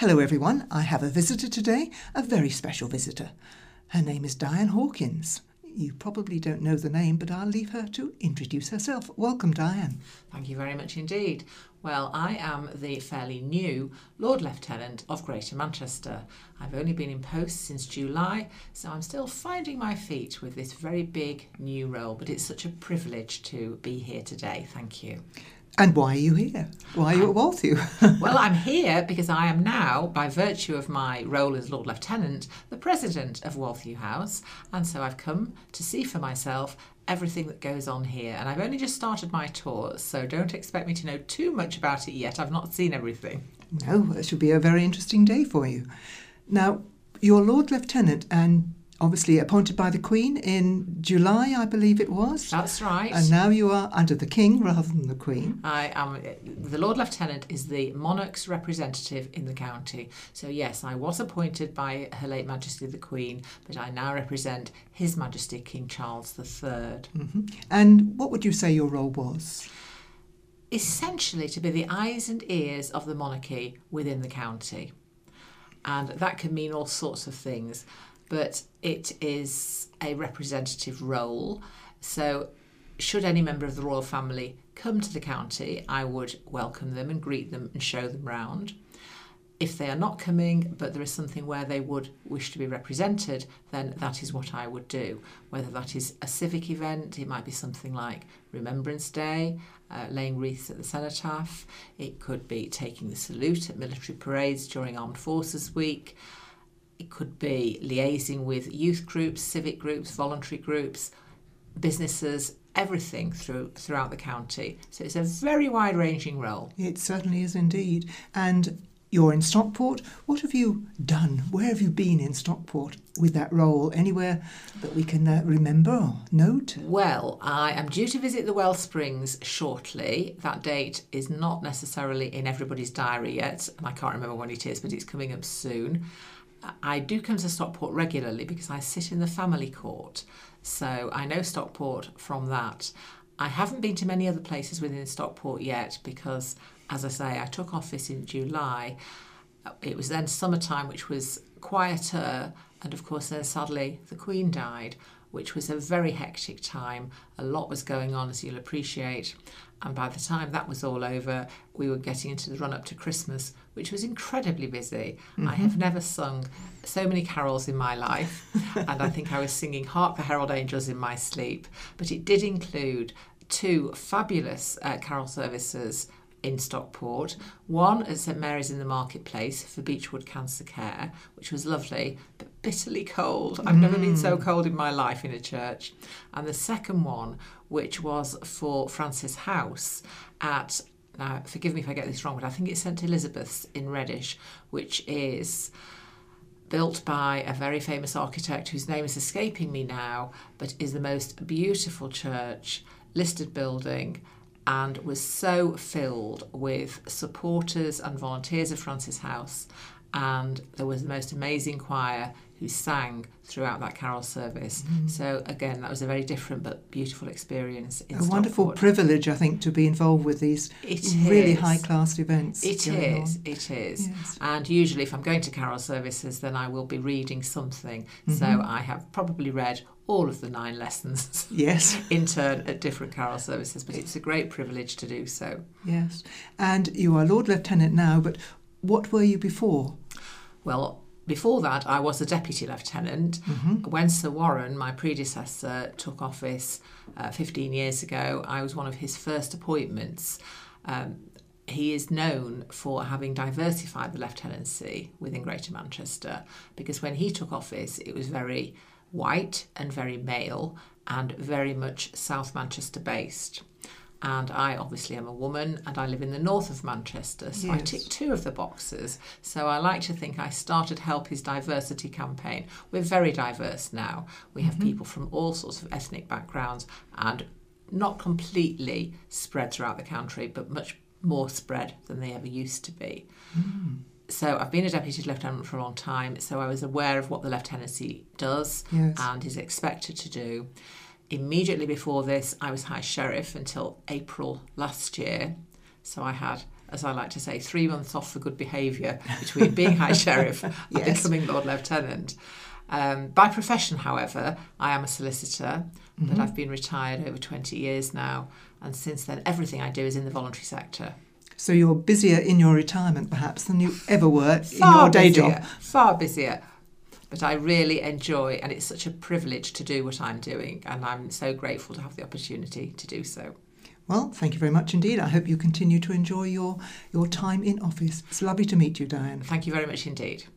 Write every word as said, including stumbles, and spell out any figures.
Hello everyone, I have a visitor today, a very special visitor. Her name is Diane Hawkins. You probably don't know the name, but I'll leave her to introduce herself. Welcome, Diane. Thank you very much indeed. Well, I am the fairly new Lord Lieutenant of Greater Manchester. I've only been in post since July, so I'm still finding my feet with this very big new role, but it's such a privilege to be here today. Thank you. And why are you here? Why are you at Walthew? Well, I'm here because I am now, by virtue of my role as Lord Lieutenant, the President of Walthew House, and so I've come to see for myself everything that goes on here. And I've only just started my tour, so don't expect me to know too much about it yet. I've not seen everything. No, it should be a very interesting day for you. Now, you're Lord Lieutenant and obviously appointed by the Queen in July, I believe it was. That's right. And now you are under the King rather than the Queen. I am. The Lord Lieutenant is the monarch's representative in the county. So yes, I was appointed by Her late Majesty the Queen, but I now represent His Majesty King Charles the Third. Mm-hmm. And what would you say your role was? Essentially to be the eyes and ears of the monarchy within the county. And that can mean all sorts of things. But it is a representative role. So should any member of the royal family come to the county, I would welcome them and greet them and show them round. If they are not coming, but there is something where they would wish to be represented, then that is what I would do. Whether that is a civic event, it might be something like Remembrance Day, uh, laying wreaths at the cenotaph. It could be taking the salute at military parades during Armed Forces Week. It could be liaising with youth groups, civic groups, voluntary groups, businesses, everything through, throughout the county. So it's a very wide-ranging role. It certainly is indeed. And you're in Stockport. What have you done? Where have you been in Stockport with that role? Anywhere that we can uh, remember or note? Well, I am due to visit the Wellsprings shortly. That date is not necessarily in everybody's diary yet, and I can't remember when it is, but it's coming up soon. I do come to Stockport regularly because I sit in the family court, so I know Stockport from that. I haven't been to many other places within Stockport yet because, as I say, I took office in July. It was then summertime, which was quieter, and of course then sadly the Queen died, which was a very hectic time. A lot was going on, as you'll appreciate. And by the time that was all over, we were getting into the run-up to Christmas, which was incredibly busy. Mm-hmm. I have never sung so many carols in my life, and I think I was singing Hark the Herald Angels in my sleep. But it did include two fabulous uh, carol services in Stockport. One at St Mary's in the Marketplace for Beechwood Cancer Care, which was lovely, but bitterly cold. I've mm. never been so cold in my life in a church. And the second one, which was for Francis House at, now forgive me if I get this wrong, but I think it's St Elizabeth's in Reddish, which is built by a very famous architect whose name is escaping me now, but is the most beautiful church, listed building, and was so filled with supporters and volunteers of Francis House. And there was the most amazing choir who sang throughout that carol service. Mm. So again, that was a very different but beautiful experience in A Stockport. Wonderful privilege, I think, to be involved with these it really is. high-class events. It is, on. it is. Yes. And usually if I'm going to carol services, then I will be reading something. Mm-hmm. So I have probably read all of the nine lessons yes. in turn at different carol services, but it's a great privilege to do so. Yes. And you are Lord Lieutenant now, but what were you before? Well, before that, I was a Deputy Lieutenant. Mm-hmm. When Sir Warren, my predecessor, took office uh, fifteen years ago, I was one of his first appointments. Um, he is known for having diversified the lieutenancy within Greater Manchester, because when he took office, it was very white and very male and very much South Manchester based. And I obviously am a woman and I live in the north of Manchester, so yes. I tick two of the boxes. So I like to think I started Help His Diversity campaign. We're very diverse now. We have mm-hmm. people from all sorts of ethnic backgrounds and not completely spread throughout the country, but much more spread than they ever used to be. Mm. So I've been a Deputy Lieutenant for a long time, so I was aware of what the lieutenancy does yes. and is expected to do. Immediately before this, I was High Sheriff until April last year. So I had as I like to say, three months off for good behaviour between being High Sheriff and Yes. becoming Lord Lieutenant. Um, by profession, however, I am a solicitor, Mm-hmm. but I've been retired over twenty years now, and since then everything I do is in the voluntary sector. So you're busier in your retirement, perhaps, than you ever were in Far your day busier, job. far busier. But I really enjoy, and it's such a privilege to do what I'm doing, and I'm so grateful to have the opportunity to do so. Well, thank you very much indeed. I hope you continue to enjoy your, your time in office. It's lovely to meet you, Diane. Thank you very much indeed.